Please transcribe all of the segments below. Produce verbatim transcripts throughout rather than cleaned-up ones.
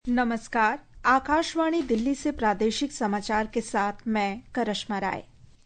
नमस्कार, आकाशवाणी दिल्ली से प्रादेशिक समाचार के साथ मैं करिश्मा राय।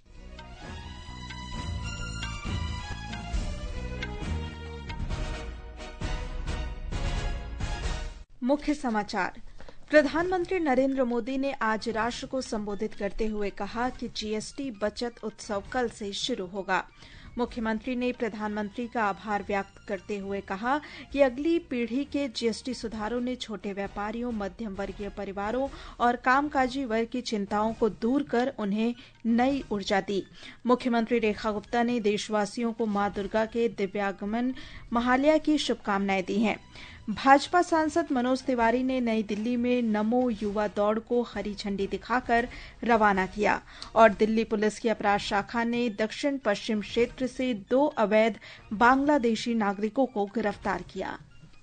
मुख्य समाचार। प्रधानमंत्री नरेंद्र मोदी ने आज राष्ट्र को संबोधित करते हुए कहा कि जीएसटी बचत उत्सव कल से शुरू होगा। मुख्यमंत्री ने प्रधानमंत्री का आभार व्यक्त करते हुए कहा कि अगली पीढ़ी के जीएसटी सुधारों ने छोटे व्यापारियों, मध्यम वर्गीय परिवारों और कामकाजी वर्ग की चिंताओं को दूर कर उन्हें नई ऊर्जा दी। मुख्यमंत्री रेखा गुप्ता ने देशवासियों को मां दुर्गा के दिव्यागमन महालया की शुभकामनाएं दी हैं। भाजपा सांसद मनोज तिवारी ने नई दिल्ली में नमो युवा दौड़ को हरी झंडी दिखाकर रवाना किया और दिल्ली पुलिस की अपराध शाखा ने दक्षिण पश्चिम क्षेत्र से दो अवैध बांग्लादेशी नागरिकों को गिरफ्तार किया।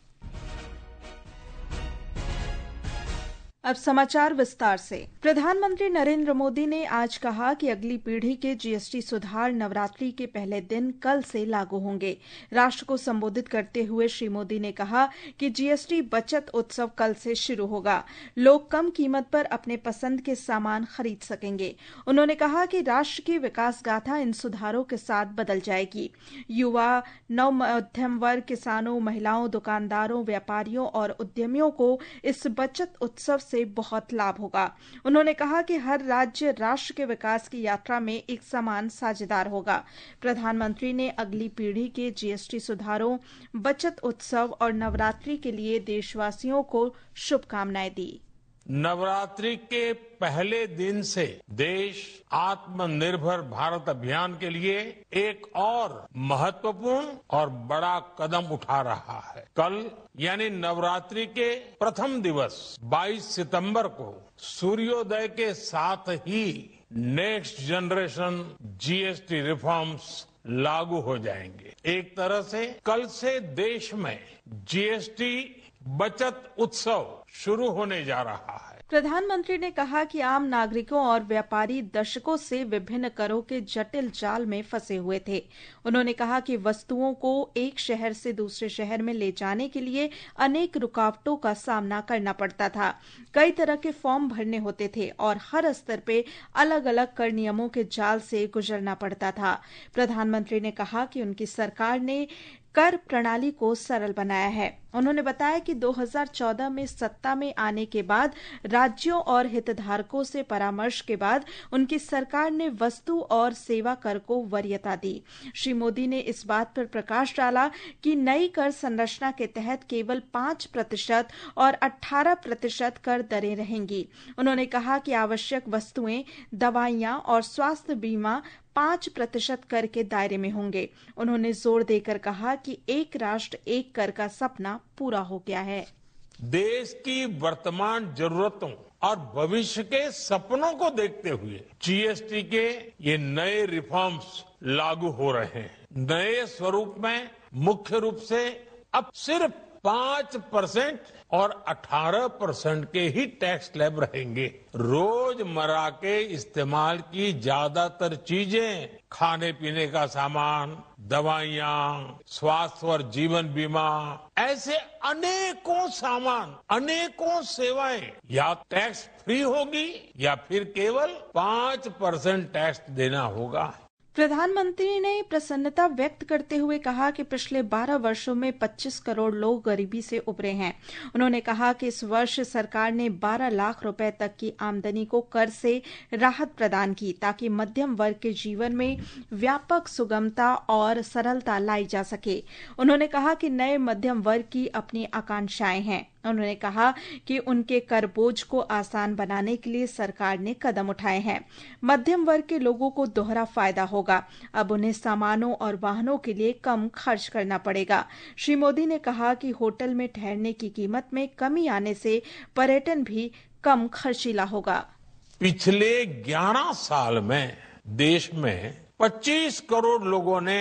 अब समाचार विस्तार से। प्रधानमंत्री नरेंद्र मोदी ने आज कहा कि अगली पीढ़ी के जीएसटी सुधार नवरात्रि के पहले दिन कल से लागू होंगे। राष्ट्र को संबोधित करते हुए श्री मोदी ने कहा कि जीएसटी बचत उत्सव कल से शुरू होगा। लोग कम कीमत पर अपने पसंद के सामान खरीद सकेंगे। उन्होंने कहा कि राष्ट्र की विकास गाथा इन सुधारों के साथ बदल जाएगी। युवा, नव मध्यम वर्ग, किसानों, महिलाओं, दुकानदारों, व्यापारियों और उद्यमियों को इस बचत उत्सव से बहुत लाभ होगा। उन्होंने कहा कि हर राज्य राष्ट्र के विकास की यात्रा में एक समान साझेदार होगा। प्रधानमंत्री ने अगली पीढ़ी के जीएसटी सुधारों, बचत उत्सव और नवरात्रि के लिए देशवासियों को शुभकामनाएं दी। नवरात्रि के पहले दिन से देश आत्मनिर्भर भारत अभियान के लिए एक और महत्वपूर्ण और बड़ा कदम उठा रहा है। कल यानी नवरात्रि के प्रथम दिवस बाईस सितंबर को सूर्योदय के साथ ही नेक्स्ट जनरेशन जीएसटी रिफॉर्म्स लागू हो जाएंगे। एक तरह से कल से देश में जीएसटी बचत उत्सव शुरू होने जा रहा है। प्रधानमंत्री ने कहा कि आम नागरिकों और व्यापारी दशकों से विभिन्न करों के जटिल जाल में फंसे हुए थे। उन्होंने कहा कि वस्तुओं को एक शहर से दूसरे शहर में ले जाने के लिए अनेक रुकावटों का सामना करना पड़ता था। कई तरह के फॉर्म भरने होते थे और हर स्तर पे अलग अलग कर नियमों के जाल से गुजरना पड़ता था। प्रधानमंत्री ने कहा कि उनकी सरकार ने कर प्रणाली को सरल बनाया है। उन्होंने बताया कि दो हज़ार चौदह में सत्ता में आने के बाद राज्यों और हितधारकों से परामर्श के बाद उनकी सरकार ने वस्तु और सेवा कर को वरीयता दी। श्री मोदी ने इस बात पर प्रकाश डाला कि नई कर संरचना के तहत केवल पांच प्रतिशत और अठारह प्रतिशत कर दरें रहेंगी। उन्होंने कहा कि आवश्यक वस्तुएं, दवाइयां और स्वास्थ्य बीमा पांच प्रतिशत कर के दायरे में होंगे। उन्होंने जोर देकर कहा कि एक राष्ट्र एक कर का सपना पूरा हो गया है। देश की वर्तमान जरूरतों और भविष्य के सपनों को देखते हुए जीएसटी के ये नए रिफॉर्म्स लागू हो रहे हैं। नए स्वरूप में मुख्य रूप से अब सिर्फ पांच परसेंट और अठारह परसेंट के ही टैक्स स्लैब रहेंगे। रोजमर्रा के इस्तेमाल की ज्यादातर चीजें, खाने पीने का सामान, दवाइयां, स्वास्थ्य और जीवन बीमा, ऐसे अनेकों सामान, अनेकों सेवाएं या टैक्स फ्री होगी या फिर केवल पांच परसेंट टैक्स देना होगा। प्रधानमंत्री ने प्रसन्नता व्यक्त करते हुए कहा कि पिछले बारह वर्षों में पच्चीस करोड़ लोग गरीबी से उबरे हैं। उन्होंने कहा कि इस वर्ष सरकार ने बारह लाख रुपए तक की आमदनी को कर से राहत प्रदान की ताकि मध्यम वर्ग के जीवन में व्यापक सुगमता और सरलता लाई जा सके। उन्होंने कहा कि नए मध्यम वर्ग की अपनी आकांक्षाएं हैं। उन्होंने कहा कि उनके कर बोझ को आसान बनाने के लिए सरकार ने कदम उठाए हैं। मध्यम वर्ग के लोगों को दोहरा फायदा होगा। अब उन्हें सामानों और वाहनों के लिए कम खर्च करना पड़ेगा। श्री मोदी ने कहा कि होटल में ठहरने की कीमत में कमी आने से पर्यटन भी कम खर्चीला होगा। पिछले ग्यारह साल में देश में पच्चीस करोड़ लोगों ने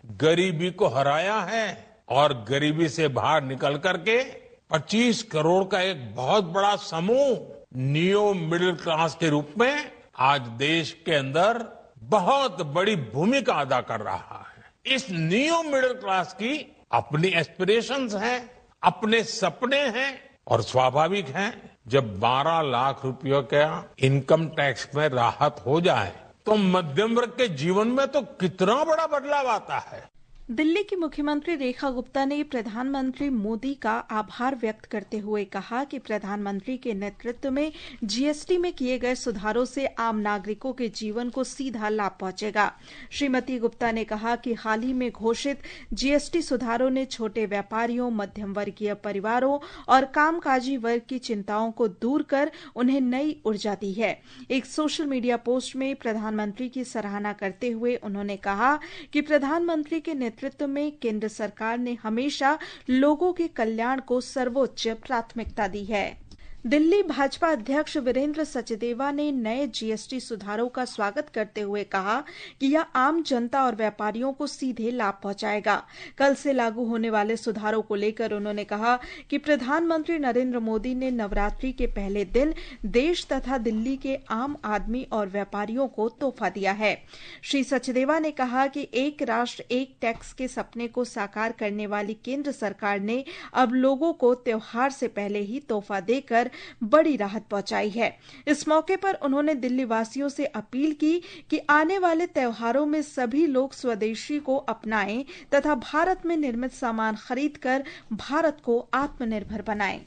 गरीबी को हराया है और गरीबी से बाहर निकल करके पच्चीस करोड़ का एक बहुत बड़ा समूह नियो मिडिल क्लास के रूप में आज देश के अंदर बहुत बड़ी भूमिका अदा कर रहा है। इस नियो मिडिल क्लास की अपनी एस्पिरेशंस हैं, अपने सपने हैं और स्वाभाविक है जब बारह लाख रुपयों का इनकम टैक्स में राहत हो जाए तो मध्यम वर्ग के जीवन में तो कितना बड़ा बदलाव आता है। दिल्ली की मुख्यमंत्री रेखा गुप्ता ने प्रधानमंत्री मोदी का आभार व्यक्त करते हुए कहा कि प्रधानमंत्री के नेतृत्व में जीएसटी में किए गए सुधारों से आम नागरिकों के जीवन को सीधा लाभ पहुंचेगा। श्रीमती गुप्ता ने कहा कि हाल ही में घोषित जीएसटी सुधारों ने छोटे व्यापारियों, मध्यम वर्गीय परिवारों और कामकाजी वर्ग की चिंताओं को दूर कर उन्हें नई ऊर्जा दी है। एक सोशल मीडिया पोस्ट में प्रधानमंत्री की सराहना करते हुए उन्होंने कहा कि प्रधानमंत्री के नेतृत्व में केंद्र सरकार ने हमेशा लोगों के कल्याण को सर्वोच्च प्राथमिकता दी है। दिल्ली भाजपा अध्यक्ष वीरेंद्र सचदेवा ने नए जीएसटी सुधारों का स्वागत करते हुए कहा कि यह आम जनता और व्यापारियों को सीधे लाभ पहुंचाएगा। कल से लागू होने वाले सुधारों को लेकर उन्होंने कहा कि प्रधानमंत्री नरेंद्र मोदी ने नवरात्रि के पहले दिन देश तथा दिल्ली के आम आदमी और व्यापारियों को तोहफा दिया है। श्री सचदेवा ने कहा कि एक राष्ट्र एक टैक्स के सपने को साकार करने वाली केंद्र सरकार ने अब लोगों को त्योहार से पहले ही तोहफा देकर बड़ी राहत पहुंचाई है। इस मौके पर उन्होंने दिल्ली वासियों से अपील की कि आने वाले त्योहारों में सभी लोग स्वदेशी को अपनाएं तथा भारत में निर्मित सामान खरीदकर भारत को आत्मनिर्भर बनाएं।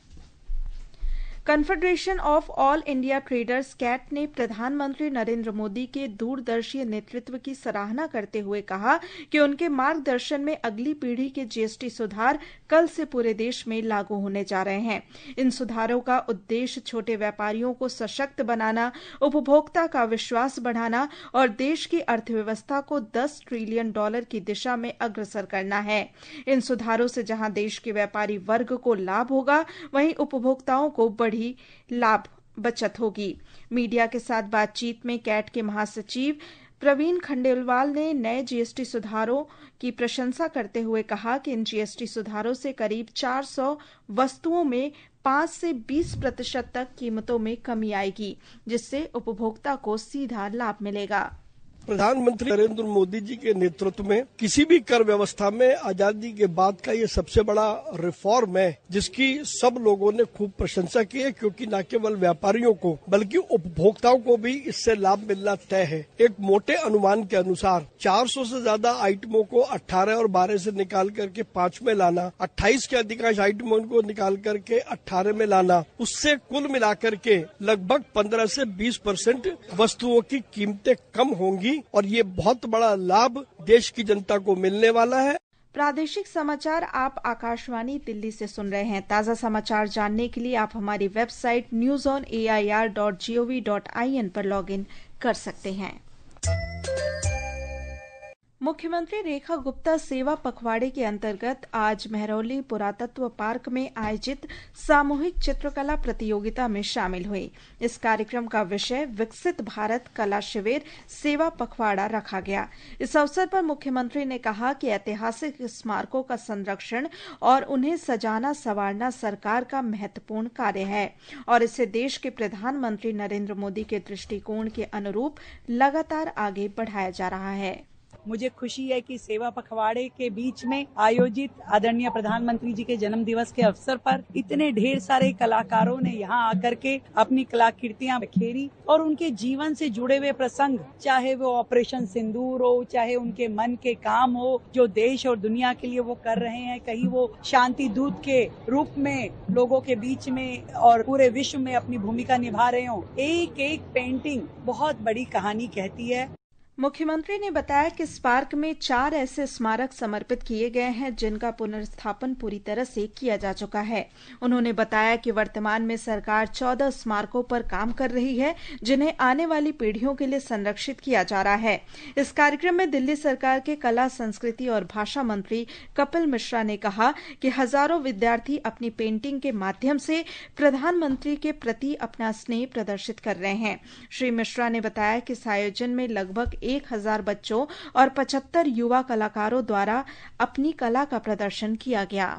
Confederation of All India Traders CAT ने प्रधानमंत्री नरेंद्र मोदी के दूरदर्शी नेतृत्व की सराहना करते हुए कहा कि उनके मार्गदर्शन में अगली पीढ़ी के जीएसटी सुधार कल से पूरे देश में लागू होने जा रहे हैं। इन सुधारों का उद्देश्य छोटे व्यापारियों को सशक्त बनाना, उपभोक्ता का विश्वास बढ़ाना और देश की अर्थव्यवस्था को दस ट्रिलियन डॉलर की दिशा में अग्रसर करना है। इन सुधारों से जहां देश के व्यापारी वर्ग को लाभ होगा, वहीं उपभोक्ताओं को बड़ी लाभ बचत होगी। मीडिया के साथ बातचीत में कैट के महासचिव प्रवीण खंडेलवाल ने नए जीएसटी सुधारों की प्रशंसा करते हुए कहा कि इन जीएसटी सुधारों से करीब चार सौ वस्तुओं में पाँच से बीस प्रतिशत तक कीमतों में कमी आएगी, जिससे उपभोक्ता को सीधा लाभ मिलेगा। प्रधानमंत्री नरेंद्र मोदी जी के नेतृत्व में किसी भी कर व्यवस्था में आजादी के बाद का ये सबसे बड़ा रिफॉर्म है, जिसकी सब लोगों ने खूब प्रशंसा की है, क्योंकि न केवल व्यापारियों को बल्कि उपभोक्ताओं को भी इससे लाभ मिलना तय है। एक मोटे अनुमान के अनुसार चार सौ से ज्यादा आइटमों को अठारह और बारह से निकाल करके पांच में लाना, अट्ठाईस के अधिकांश आइटमों को निकाल करके अठारह में लाना, उससे कुल मिलाकर के लगभग पंद्रह से बीस परसेंट वस्तुओं की कीमतें कम होंगी और ये बहुत बड़ा लाभ देश की जनता को मिलने वाला है। प्रादेशिक समाचार आप आकाशवाणी दिल्ली से सुन रहे हैं। ताजा समाचार जानने के लिए आप हमारी website news on A I R dot G O V dot I N पर लॉग इन कर सकते हैं। मुख्यमंत्री रेखा गुप्ता सेवा पखवाड़े के अंतर्गत आज महरौली पुरातत्व पार्क में आयोजित सामूहिक चित्रकला प्रतियोगिता में शामिल हुई। इस कार्यक्रम का विषय विकसित भारत कला शिविर सेवा पखवाड़ा रखा गया। इस अवसर पर मुख्यमंत्री ने कहा कि ऐतिहासिक स्मारकों का संरक्षण और उन्हें सजाना संवारना सरकार का महत्वपूर्ण कार्य है और इसे देश के प्रधानमंत्री नरेंद्र मोदी के दृष्टिकोण के अनुरूप लगातार आगे बढ़ाया जा रहा है। मुझे खुशी है कि सेवा पखवाड़े के बीच में आयोजित आदरणीय प्रधानमंत्री जी के जन्म दिवस के अवसर पर इतने ढेर सारे कलाकारों ने यहाँ आकर के अपनी कलाकृतियां बिखेरी और उनके जीवन से जुड़े हुए प्रसंग, चाहे वो ऑपरेशन सिंदूर हो, चाहे उनके मन के काम हो जो देश और दुनिया के लिए वो कर रहे हैं, कहीं वो शांति दूत के रूप में लोगों के बीच में और पूरे विश्व में अपनी भूमिका निभा रहे हो। एक एक पेंटिंग बहुत बड़ी कहानी कहती है। मुख्यमंत्री ने बताया कि इस पार्क में चार ऐसे स्मारक समर्पित किए गए हैं जिनका पुनर्स्थापन पूरी तरह से किया जा चुका है। उन्होंने बताया कि वर्तमान में सरकार चौदह स्मारकों पर काम कर रही है जिन्हें आने वाली पीढ़ियों के लिए संरक्षित किया जा रहा है। इस कार्यक्रम में दिल्ली सरकार के कला, संस्कृति और भाषा मंत्री कपिल मिश्रा ने कहा कि हजारों विद्यार्थी अपनी पेंटिंग के माध्यम से प्रधानमंत्री के प्रति अपना स्नेह प्रदर्शित कर रहे हैं। श्री मिश्रा ने बताया कि इस आयोजन में लगभग एक हजार बच्चों और पचहत्तर युवा कलाकारों द्वारा अपनी कला का प्रदर्शन किया गया।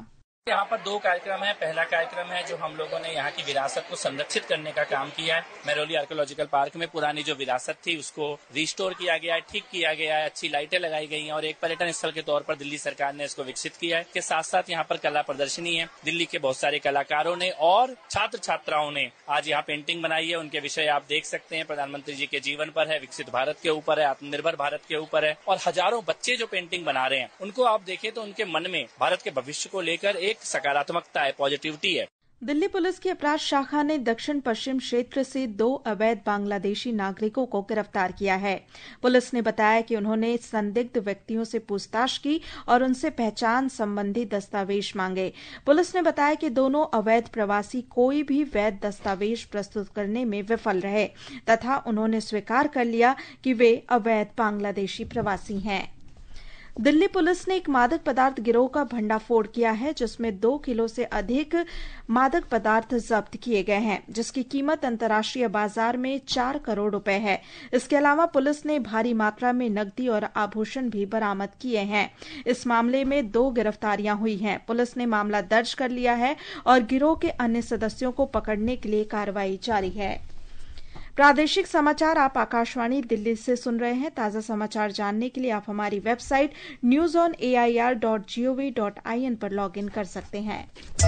यहाँ पर दो कार्यक्रम है। पहला कार्यक्रम है जो हम लोगों ने यहाँ की विरासत को संरक्षित करने का काम किया है। मेहरौली आर्कियोलॉजिकल पार्क में पुरानी जो विरासत थी उसको रिस्टोर किया गया है, ठीक किया गया है, अच्छी लाइटें लगाई गई हैं और एक पर्यटन स्थल के तौर पर दिल्ली सरकार ने इसको विकसित किया है। इसके साथ साथ यहाँ पर कला प्रदर्शनी है। दिल्ली के बहुत सारे कलाकारों ने और छात्र छात्राओं ने आज यहाँ पेंटिंग बनाई है। उनके विषय आप देख सकते हैं, प्रधानमंत्री जी के जीवन पर है, विकसित भारत के ऊपर है, आत्मनिर्भर भारत के ऊपर है और हजारों बच्चे जो पेंटिंग बना रहे हैं उनको आप देखें तो उनके मन में भारत के भविष्य को लेकर एक सकारात्मकता है, पॉजिटिविटी है। दिल्ली पुलिस की अपराध शाखा ने दक्षिण पश्चिम क्षेत्र से दो अवैध बांग्लादेशी नागरिकों को गिरफ्तार किया है। पुलिस ने बताया कि उन्होंने संदिग्ध व्यक्तियों से पूछताछ की और उनसे पहचान संबंधी दस्तावेज मांगे। पुलिस ने बताया कि दोनों अवैध प्रवासी कोई भी वैध दस्तावेज प्रस्तुत करने में विफल रहे तथा उन्होंने स्वीकार कर लिया कि वे अवैध बांग्लादेशी प्रवासी हैं। दिल्ली पुलिस ने एक मादक पदार्थ गिरोह का भंडाफोड़ किया है जिसमें दो किलो से अधिक मादक पदार्थ जब्त किए गए हैं, जिसकी कीमत अंतर्राष्ट्रीय बाजार में चार करोड़ रुपए है। इसके अलावा पुलिस ने भारी मात्रा में नकदी और आभूषण भी बरामद किए हैं। इस मामले में दो गिरफ्तारियां हुई हैं। पुलिस ने मामला दर्ज कर लिया है और गिरोह के अन्य सदस्यों को पकड़ने के लिए कार्रवाई जारी है। प्रादेशिक समाचार आप आकाशवाणी दिल्ली से सुन रहे हैं। ताजा समाचार जानने के लिए आप हमारी website news on A I R dot G O V dot I N पर लॉग इन कर सकते हैं।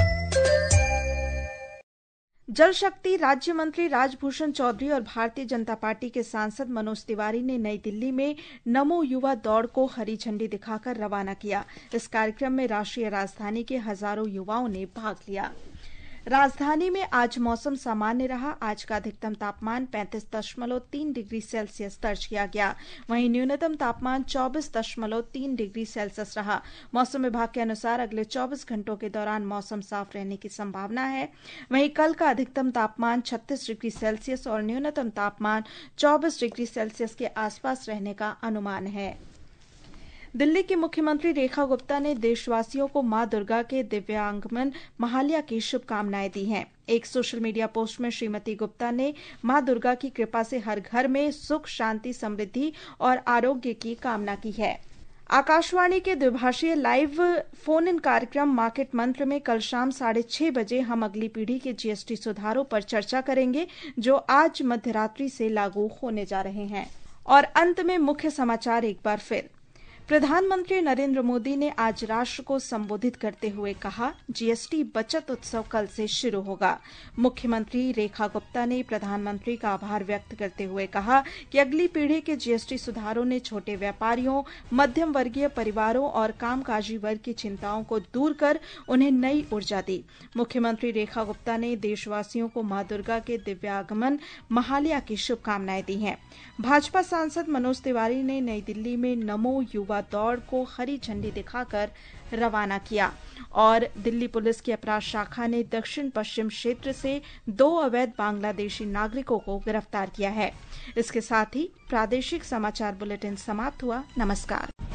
जल शक्ति राज्य मंत्री राजभूषण चौधरी और भारतीय जनता पार्टी के सांसद मनोज तिवारी ने नई दिल्ली में नमो युवा दौड़ को हरी झंडी दिखाकर रवाना किया। इस कार्यक्रम में राष्ट्रीय राजधानी के हजारों युवाओं ने भाग लिया। राजधानी में आज मौसम सामान्य रहा। आज का अधिकतम तापमान पैंतीस दशमलव तीन डिग्री सेल्सियस दर्ज किया गया। वहीं न्यूनतम तापमान चौबीस दशमलव तीन डिग्री सेल्सियस रहा। मौसम विभाग के अनुसार अगले चौबीस घंटों के दौरान मौसम साफ रहने की संभावना है। वहीं कल का अधिकतम तापमान छत्तीस डिग्री सेल्सियस और न्यूनतम तापमान चौबीस डिग्री सेल्सियस के आसपास रहने का अनुमान है। दिल्ली की मुख्यमंत्री रेखा गुप्ता ने देशवासियों को मां दुर्गा के दिव्यांगमन महालया की शुभकामनाएं दी हैं। एक सोशल मीडिया पोस्ट में श्रीमती गुप्ता ने मां दुर्गा की कृपा से हर घर में सुख, शांति, समृद्धि और आरोग्य की कामना की है। आकाशवाणी के द्विभाषीय लाइव फोन इन कार्यक्रम मार्केट मंत्र में कल शाम साढ़े छह बजे हम अगली पीढ़ी के जी एस टी सुधारों पर चर्चा करेंगे जो आज मध्यरात्रि से लागू होने जा रहे हैं। और अंत में मुख्य समाचार एक बार फिर। प्रधानमंत्री नरेंद्र मोदी ने आज राष्ट्र को संबोधित करते हुए कहा, जीएसटी बचत उत्सव कल से शुरू होगा। मुख्यमंत्री रेखा गुप्ता ने प्रधानमंत्री का आभार व्यक्त करते हुए कहा कि अगली पीढ़ी के जीएसटी सुधारों ने छोटे व्यापारियों, मध्यम वर्गीय परिवारों और कामकाजी वर्ग की चिंताओं को दूर कर उन्हें नई ऊर्जा दी। मुख्यमंत्री रेखा गुप्ता ने देशवासियों को मां दुर्गा के दिव्यागमन महालया की शुभकामनाएं दी हैं। भाजपा सांसद मनोज तिवारी ने नई दिल्ली में नमो युवा दौड़ को हरी झंडी दिखाकर रवाना किया और दिल्ली पुलिस की अपराध शाखा ने दक्षिण पश्चिम क्षेत्र से दो अवैध बांग्लादेशी नागरिकों को गिरफ्तार किया है। इसके साथ ही प्रादेशिक समाचार बुलेटिन समाप्त हुआ। नमस्कार।